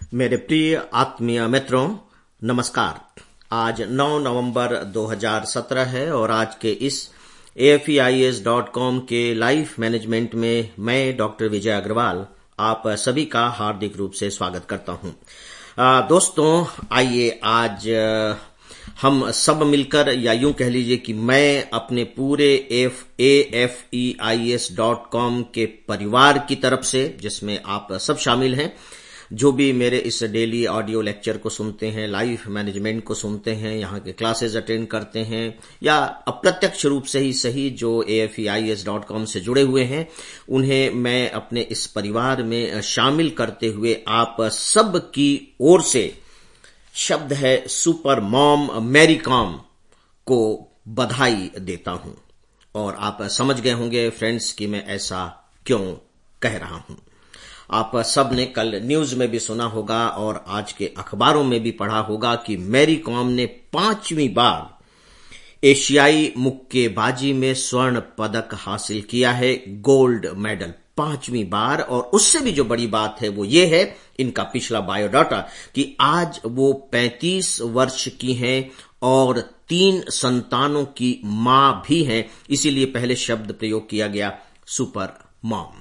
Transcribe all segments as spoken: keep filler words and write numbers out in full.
मेरे प्रिय आत्मीय मित्रों, नमस्कार। आज नौ नवंबर दो हज़ार सत्रह है और आज के इस A F E I S dot com के लाइफ मैनेजमेंट में मैं डॉक्टर विजय अग्रवाल आप सभी का हार्दिक रूप से स्वागत करता हूं। आ, दोस्तों, आइए आज आ, हम सब मिलकर, या यूं कह लीजिए कि मैं अपने पूरे A F E I S dot com के परिवार की तरफ से, जिसमें आप सब शामिल हैं, जो भी मेरे इस डेली ऑडियो लेक्चर को सुनते हैं, लाइफ मैनेजमेंट को सुनते हैं, यहाँ के क्लासेस अटेंड करते हैं, या अप्रत्यक्ष रूप से ही सही जो A F E I S dot com से जुड़े हुए हैं, उन्हें मैं अपने इस परिवार में शामिल करते हुए आप सब की ओर से शब्द है सुपर मॉम मैरी कॉम को बधाई देता हूं। और आप समझ गए होंगे फ्रेंड्स कि मैं ऐसा क्यों कह रहा हूं। आप सब ने कल न्यूज में भी सुना होगा और आज के अखबारों में भी पढ़ा होगा कि मैरी कॉम ने पांचवी बार एशियाई मुक्केबाजी में स्वर्ण पदक हासिल किया है, गोल्ड मेडल पांचवी बार। और उससे भी जो बड़ी बात है वो ये है, इनका पिछला बायोडाटा, कि आज वो पैंतीस वर्ष की हैं और तीन संतानों की मां भी हैं। इसीलिए पहले शब्द प्रयोग किया गया सुपर मॉम।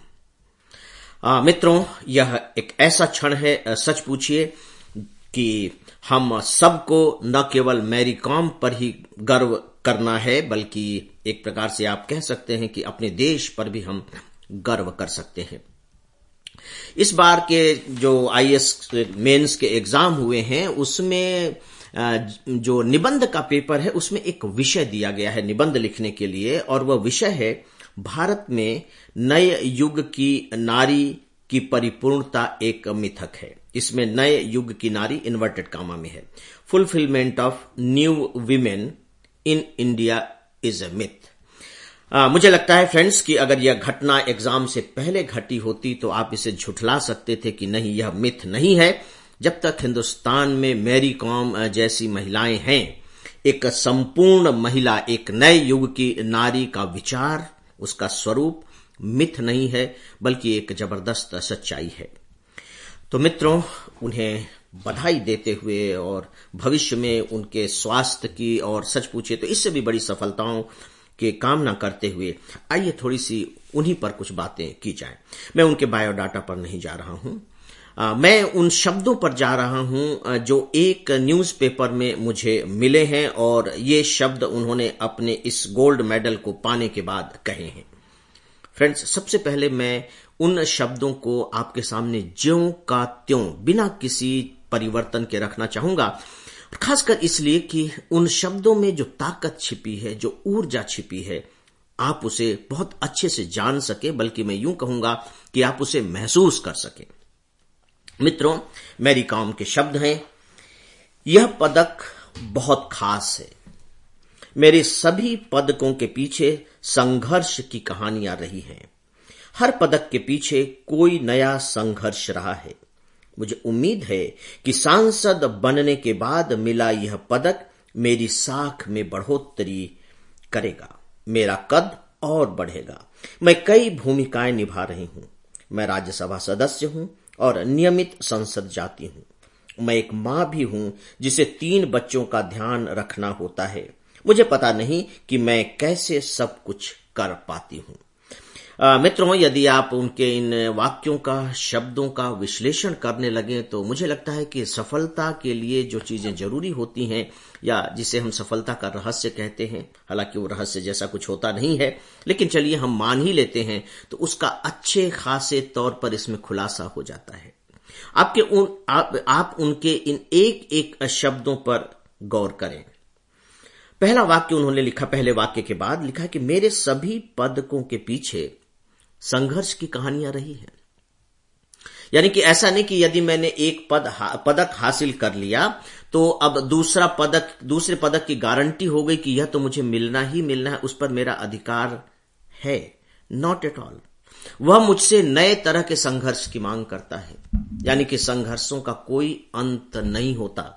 आ, मित्रों, यह एक ऐसा क्षण है, सच पूछिए, कि हम सबको न केवल मैरी कॉम पर ही गर्व करना है, बल्कि एक प्रकार से आप कह सकते हैं कि अपने देश पर भी हम गर्व कर सकते हैं। इस बार के जो आई ए एस मेंस के एग्जाम हुए हैं, उसमें जो निबंध का पेपर है, उसमें एक विषय दिया गया है निबंध लिखने के लिए, और वह विषय है भारत में नए युग की नारी की परिपूर्णता एक मिथक है। इसमें नए युग की नारी इन्वर्टेड कामा में है, fulfilment of new women in India is a myth. मुझे लगता है फ्रेंड्स कि अगर यह घटना एग्जाम से पहले घटी होती तो आप इसे झुठला सकते थे कि नहीं, यह मिथ नहीं है। जब तक हिंदुस्तान में मैरी कॉम जैसी महिलाएं हैं, एक संपूर्ण महिला, एक नए युग की नारी का विचार, उसका स्वरूप मिथ नहीं है, बल्कि एक जबरदस्त सच्चाई है। तो मित्रों, उन्हें बधाई देते हुए और भविष्य में उनके स्वास्थ्य की और सच पूछे तो इससे भी बड़ी सफलताओं की कामना करते हुए आइए थोड़ी सी उन्हीं पर कुछ बातें की जाएं। मैं उनके बायोडाटा पर नहीं जा रहा हूं, आ, मैं उन शब्दों पर जा रहा हूं जो एक न्यूज़पेपर में मुझे मिले हैं, और ये शब्द उन्होंने अपने इस गोल्ड मेडल को पाने के बाद कहे हैं। फ्रेंड्स, सबसे पहले मैं उन शब्दों को आपके सामने ज्यों का त्यों, बिना किसी परिवर्तन के रखना चाहूंगा, खासकर इसलिए कि उन शब्दों में जो ताकत छिपी है, जो ऊर्जा छिपी है, आप उसे बहुत अच्छे से जान सके, बल्कि मैं यूं कहूंगा कि आप उसे महसूस कर सके। मित्रों, मैरी कॉम के शब्द हैं, यह पदक बहुत खास है। मेरे सभी पदकों के पीछे संघर्ष की कहानियां रही हैं। हर पदक के पीछे कोई नया संघर्ष रहा है। मुझे उम्मीद है कि सांसद बनने के बाद मिला यह पदक मेरी साख में बढ़ोतरी करेगा, मेरा कद और बढ़ेगा। मैं कई भूमिकाएं निभा रही हूं। मैं राज्यसभा सदस्य हूं और नियमित संसद जाती हूं। मैं एक मां भी हूं जिसे तीन बच्चों का ध्यान रखना होता है। मुझे पता नहीं कि मैं कैसे सब कुछ कर पाती हूं। आ, मित्रों, यदि आप उनके इन वाक्यों का, शब्दों का विश्लेषण करने लगे तो मुझे लगता है कि सफलता के लिए जो चीजें जरूरी होती हैं, या जिसे हम सफलता का रहस्य कहते हैं, हालांकि वो रहस्य जैसा कुछ होता नहीं है, लेकिन चलिए हम मान ही लेते हैं, तो उसका अच्छे खासे तौर पर इसमें खुलासा हो जाता है। आपके उन आप, आप उनके इन एक एक शब्दों पर गौर करें। पहला वाक्य उन्होंने लिखा, पहले वाक्य के बाद लिखा कि मेरे सभी पदकों के पीछे संघर्ष की कहानियां रही हैं। यानी कि ऐसा नहीं कि यदि मैंने एक पद हा, पदक हासिल कर लिया तो अब दूसरा पदक, दूसरे पदक की गारंटी हो गई कि यह तो मुझे मिलना ही मिलना है, उस पर मेरा अधिकार है। Not at all. वह मुझसे नए तरह के संघर्ष की मांग करता है। यानी कि संघर्षों का कोई अंत नहीं होता।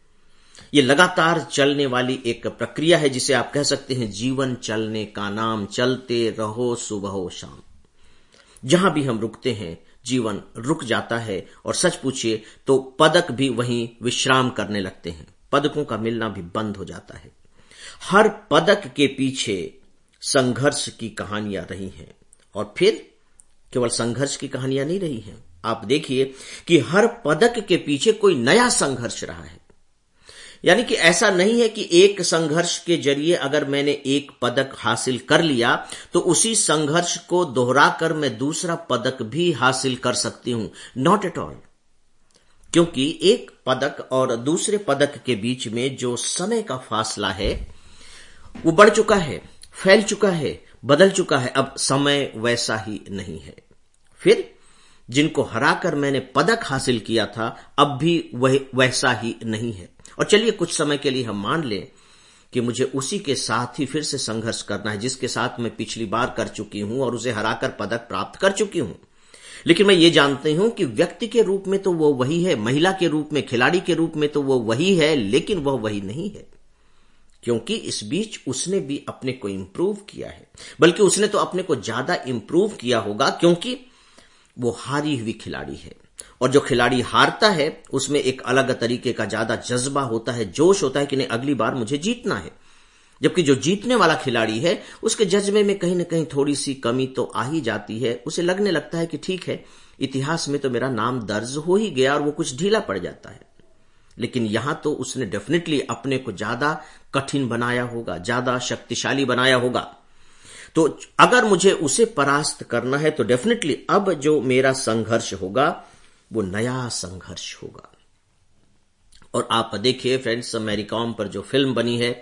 ये लगातार चलने वाली एक प्रक्रिया है, जिसे आप कह सकते हैं जीवन चलने का नाम। चलते रहो सुबह शाम। जहां भी हम रुकते हैं, जीवन रुक जाता है और सच पूछिए तो पदक भी वहीं विश्राम करने लगते हैं। पदकों का मिलना भी बंद हो जाता है। हर पदक के पीछे संघर्ष की कहानियां रही हैं और फिर केवल संघर्ष की कहानियां नहीं रही हैं। आप देखिए कि हर पदक के पीछे कोई नया संघर्ष रहा है। यानी कि ऐसा नहीं है कि एक संघर्ष के जरिए अगर मैंने एक पदक हासिल कर लिया तो उसी संघर्ष को दोहराकर मैं दूसरा पदक भी हासिल कर सकती हूं। Not at all. क्योंकि एक पदक और दूसरे पदक के बीच में जो समय का फासला है वो बढ़ चुका है, फैल चुका है, बदल चुका है। अब समय वैसा ही नहीं है। फिर जिनको हराकर मैंने पदक हासिल किया था अब भी वह वैसा ही नहीं है। और चलिए कुछ समय के लिए हम मान लें कि मुझे उसी के साथ ही फिर से संघर्ष करना है जिसके साथ मैं पिछली बार कर चुकी हूं और उसे हराकर पदक प्राप्त कर चुकी हूं। लेकिन मैं ये जानती हूं कि व्यक्ति के रूप में तो वो वही है, महिला के रूप में, खिलाड़ी के रूप में तो वो वही है, लेकिन वह वही नहीं है। क्योंकि इस बीच उसने भी अपने को इंप्रूव किया है, बल्कि उसने तो अपने को ज्यादा इंप्रूव किया होगा क्योंकि वो हारी हुई खिलाड़ी है। और जो खिलाड़ी हारता है उसमें एक अलग तरीके का ज्यादा जज्बा होता है, जोश होता है कि नहीं अगली बार मुझे जीतना है। जबकि जो जीतने वाला खिलाड़ी है उसके जज्बे में कहीं ना कहीं थोड़ी सी कमी तो आ ही जाती है। उसे लगने लगता है कि ठीक है, इतिहास में तो मेरा नाम दर्ज हो ही गया और वो कुछ ढीला पड़ जाता है। लेकिन यहां तो उसने डेफिनेटली अपने को ज्यादा कठिन बनाया होगा, ज्यादा शक्तिशाली बनाया होगा। तो अगर मुझे उसे परास्त करना है तो डेफिनेटली अब जो मेरा संघर्ष होगा वो नया संघर्ष होगा। और आप देखिए फ्रेंड्स, मैरीकॉम पर जो फिल्म बनी है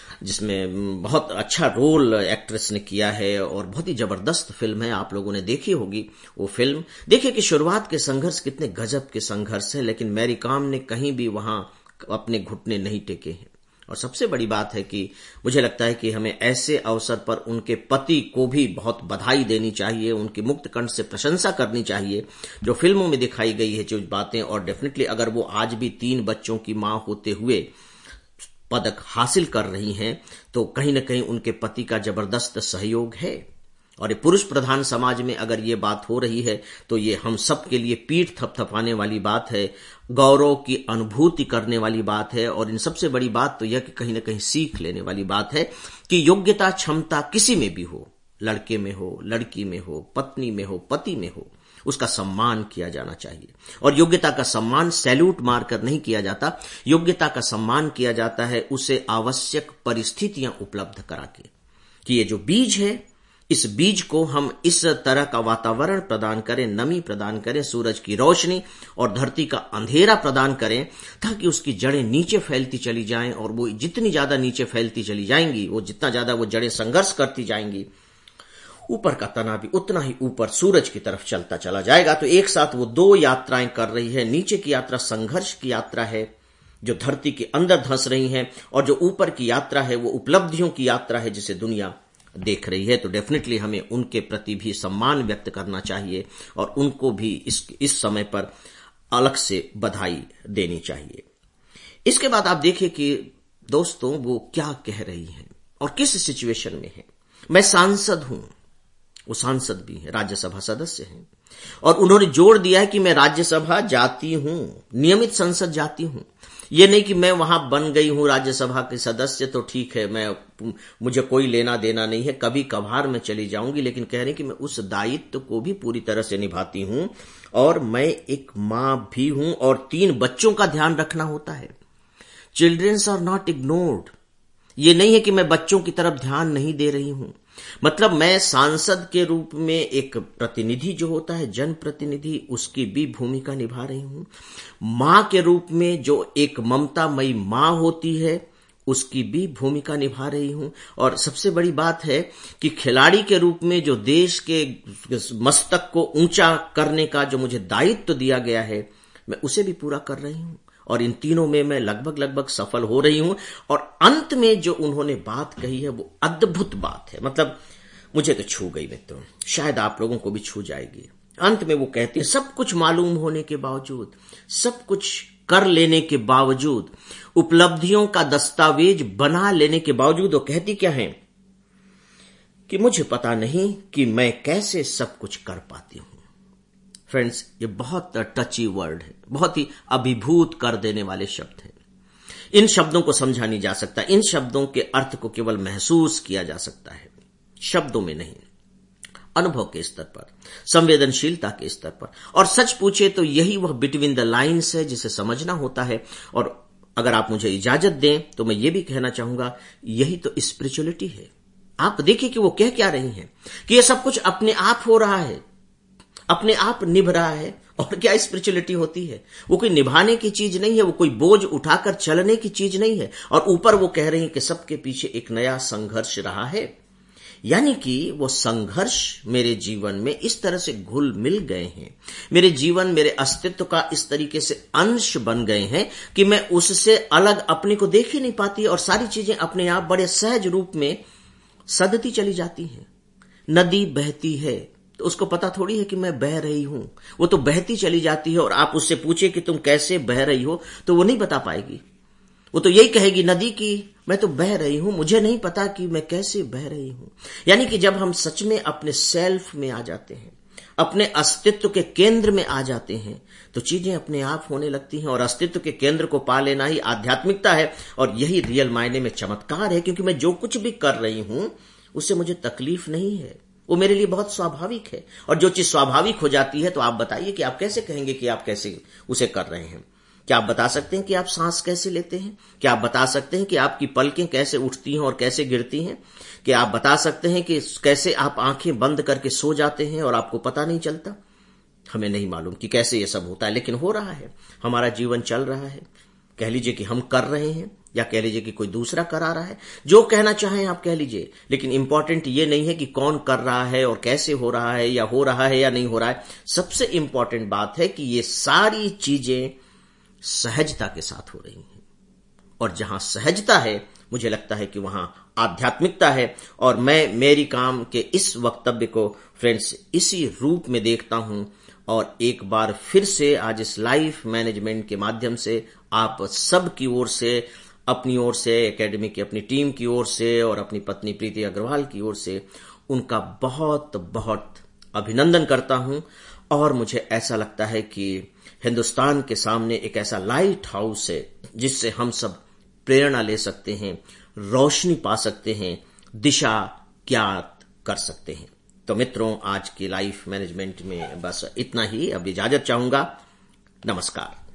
जिसमें बहुत अच्छा रोल एक्ट्रेस ने किया है और बहुत ही जबरदस्त फिल्म है, आप लोगों ने देखी होगी वो फिल्म। देखिए कि शुरुआत के संघर्ष कितने गजब के संघर्ष है, लेकिन मैरीकॉम ने कहीं भी वहां अपने घुटने नहीं टेके हैं। और सबसे बड़ी बात है कि मुझे लगता है कि हमें ऐसे अवसर पर उनके पति को भी बहुत बधाई देनी चाहिए, उनकी मुक्त कंठ से प्रशंसा करनी चाहिए जो फिल्मों में दिखाई गई है जो बातें। और डेफिनेटली अगर वो आज भी तीन बच्चों की मां होते हुए पदक हासिल कर रही हैं तो कहीं ना कहीं उनके पति का जबरदस्त सहयोग है। और ये पुरुष प्रधान समाज में अगर ये बात हो रही है तो ये हम सब के लिए पीठ थपथपाने वाली बात है, गौरव की अनुभूति करने वाली बात है। और इन सबसे बड़ी बात तो यह कि कहीं ना कहीं सीख लेने वाली बात है कि योग्यता क्षमता किसी में भी हो, लड़के में हो, लड़की में हो, पत्नी में हो, पति में हो, उसका सम्मान किया जाना चाहिए। और योग्यता का सम्मान सैल्यूट मारकर नहीं किया जाता, योग्यता का सम्मान किया जाता है उसे आवश्यक परिस्थितियां उपलब्ध करा के कि ये जो बीज है इस बीज को हम इस तरह का वातावरण प्रदान करें, नमी प्रदान करें, सूरज की रोशनी और धरती का अंधेरा प्रदान करें ताकि उसकी जड़ें नीचे फैलती चली जाएं। और वो जितनी ज्यादा नीचे फैलती चली जाएंगी, वो जितना ज्यादा वो जड़ें संघर्ष करती जाएंगी, ऊपर का तना भी उतना ही ऊपर सूरज की तरफ चलता चला जाएगा। तो एक साथ वो दो यात्राएं कर रही है। नीचे की यात्रा संघर्ष की यात्रा है जो धरती के अंदर धंस रही है, और जो ऊपर की यात्रा है वो उपलब्धियों की यात्रा है जिसे दुनिया देख रही है। तो डेफिनेटली हमें उनके प्रति भी सम्मान व्यक्त करना चाहिए और उनको भी इस इस समय पर अलग से बधाई देनी चाहिए। इसके बाद आप देखिए कि दोस्तों वो क्या कह रही हैं और किस सिचुएशन में है। मैं सांसद हूं, वो सांसद भी है, राज्यसभा सदस्य हैं, और उन्होंने जोर दिया है कि मैं राज्यसभा जाती हूं, नियमित संसद जाती हूं। ये नहीं कि मैं वहां बन गई हूं राज्यसभा के सदस्य तो ठीक है, मैं मुझे कोई लेना देना नहीं है, कभी कभार मैं चली जाऊंगी, लेकिन कह रहे कि मैं उस दायित्व को भी पूरी तरह से निभाती हूं और मैं एक मां भी हूं और तीन बच्चों का ध्यान रखना होता है। Childrens are not ignored. ये नहीं है कि मैं बच्चों की तरफ ध्यान नहीं दे रही हूं, मतलब मैं सांसद के रूप में एक प्रतिनिधि जो होता है, जनप्रतिनिधि, उसकी भी भूमिका निभा रही हूं। मां के रूप में जो एक ममतामयी मां होती है उसकी भी भूमिका निभा रही हूं। और सबसे बड़ी बात है कि खिलाड़ी के रूप में जो देश के मस्तक को ऊंचा करने का जो मुझे दायित्व दिया गया है मैं उसे भी पूरा कर रही हूं। और इन तीनों में मैं लगभग लगभग सफल हो रही हूं। और अंत में जो उन्होंने बात कही है वो अद्भुत बात है, मतलब मुझे तो छू गई मित्रों, शायद आप लोगों को भी छू जाएगी। अंत में वो कहती है, सब कुछ मालूम होने के बावजूद, सब कुछ कर लेने के बावजूद, उपलब्धियों का दस्तावेज बना लेने के बावजूद, वो कहती क्या है कि मुझे पता नहीं कि मैं कैसे सब कुछ कर पाती हूं। फ्रेंड्स, ये बहुत टची वर्ड है, बहुत ही अभिभूत कर देने वाले शब्द हैं। इन शब्दों को समझा नहीं जा सकता, इन शब्दों के अर्थ को केवल महसूस किया जा सकता है, शब्दों में नहीं, अनुभव के स्तर पर, संवेदनशीलता के स्तर पर। और सच पूछे तो यही वह बिटवीन द लाइन्स है जिसे समझना होता है। और अगर आप मुझे इजाजत दें तो मैं ये भी कहना चाहूंगा, यही तो स्पिरिचुअलिटी है। आप देखिए कि वो कह क्या रही हैं कि ये सब कुछ अपने आप हो रहा है, अपने आप निभ रहा है। और क्या स्पिरिचुअलिटी होती है? वो कोई निभाने की चीज नहीं है, वो कोई बोझ उठाकर चलने की चीज नहीं है। और ऊपर वो कह रही है कि सबके पीछे एक नया संघर्ष रहा है, यानी कि वो संघर्ष मेरे जीवन में इस तरह से घुल मिल गए हैं, मेरे जीवन, मेरे अस्तित्व का इस तरीके से अंश बन गए हैं कि मैं उससे अलग अपने को देख ही नहीं पाती और सारी चीजें अपने आप बड़े सहज रूप में सदती चली जाती हैं। नदी बहती है तो उसको पता थोड़ी है कि मैं बह रही हूं, वो तो बहती चली जाती है। और आप उससे पूछे कि तुम कैसे बह रही हो तो वो नहीं बता पाएगी, वो तो यही कहेगी नदी की मैं तो बह रही हूं, मुझे नहीं पता कि मैं कैसे बह रही हूं। यानी कि जब हम सच में अपने सेल्फ में आ जाते हैं, अपने अस्तित्व के केंद्र में आ जाते हैं, तो चीजें अपने आप होने लगती हैं। और अस्तित्व के केंद्र को पा लेना ही आध्यात्मिकता है और यही रियल मायने में चमत्कार है। क्योंकि मैं जो कुछ भी कर रही हूं उससे मुझे तकलीफ नहीं है, वो मेरे लिए बहुत स्वाभाविक है। और जो चीज स्वाभाविक हो जाती है तो आप बताइए कि आप कैसे कहेंगे कि आप कैसे उसे कर रहे हैं। क्या आप बता सकते हैं कि आप सांस कैसे लेते हैं? क्या आप बता सकते हैं कि आपकी पलकें कैसे उठती हैं और कैसे गिरती हैं? क्या आप बता सकते हैं कि कैसे आप आंखें बंद करके सो जाते हैं और आपको पता नहीं चलता? हमें नहीं मालूम कि कैसे ये सब होता है, लेकिन हो रहा है, हमारा जीवन चल रहा है। कह लीजिए कि हम कर रहे हैं या कह लीजिए कि कोई दूसरा करा रहा है, जो कहना चाहें आप कह लीजिए। लेकिन इंपॉर्टेंट ये नहीं है कि कौन कर रहा है और कैसे हो रहा है या हो रहा है या नहीं हो रहा है। सबसे इंपॉर्टेंट बात है कि ये सारी चीजें सहजता के साथ हो रही हैं। और जहां सहजता है मुझे लगता है कि वहां आध्यात्मिकता है। और मैं मेरी काम के इस वक्तव्य को फ्रेंड्स इसी रूप में देखता हूं। और एक बार फिर से आज इस लाइफ मैनेजमेंट के माध्यम से आप सब की ओर से, अपनी ओर से, एकेडमी की अपनी टीम की ओर से और अपनी पत्नी प्रीति अग्रवाल की ओर से उनका बहुत बहुत अभिनंदन करता हूं। और मुझे ऐसा लगता है कि हिंदुस्तान के सामने एक ऐसा लाइट हाउस है जिससे हम सब प्रेरणा ले सकते हैं, रोशनी पा सकते हैं, दिशा ज्ञात कर सकते हैं। तो मित्रों, आज की लाइफ मैनेजमेंट में बस इतना ही। अब इजाजत चाहूंगा। नमस्कार।